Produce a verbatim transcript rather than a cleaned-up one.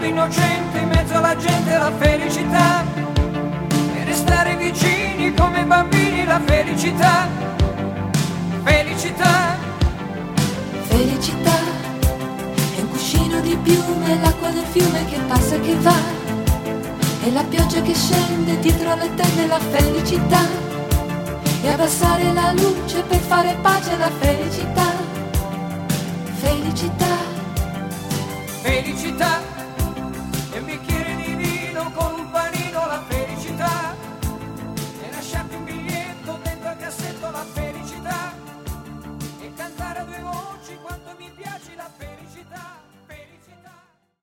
bimbo innocente in mezzo alla gente, la felicità, e restare vicini come bambini, la felicità, felicità. Felicità è un cuscino di piume, l'acqua del fiume che passa e che va, e la pioggia che scende dietro alle tende, la felicità, e abbassare la luce per fare pace, la felicità, felicità, felicità.